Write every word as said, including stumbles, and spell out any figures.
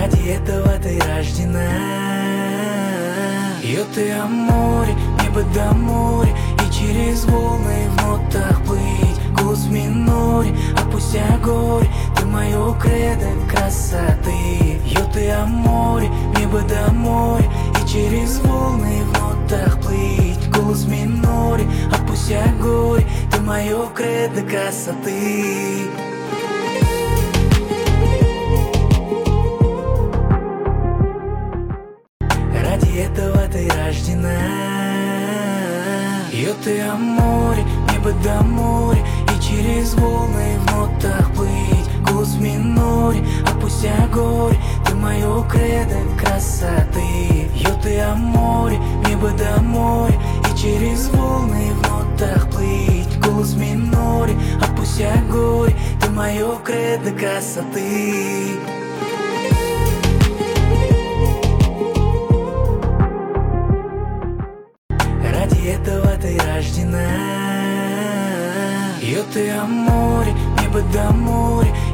Ради этого ты рождена. Йо, ты о море, небо до моря, и через волны в нотах плыть. Голос в миноре, опустя горе, ты мое кредо красоты. Йо, ты о море, небо до моря, и через волны в нотах плыть. Голос в миноре, опустя горе, ты мое кредо красоты. Ради этого ты рождена. Йо, ты о море, небо до моря, и через волны в нотах плыть. Голос в миноре, опустя горе, ты мое кредо красоты. Йо, ты о море, небо до моря, и через волны в нотах плыть. Голос в миноре, опустя горе, ты мое кредо красоты. Ради этого ты рождена. Йо, ты о море, небо до моря,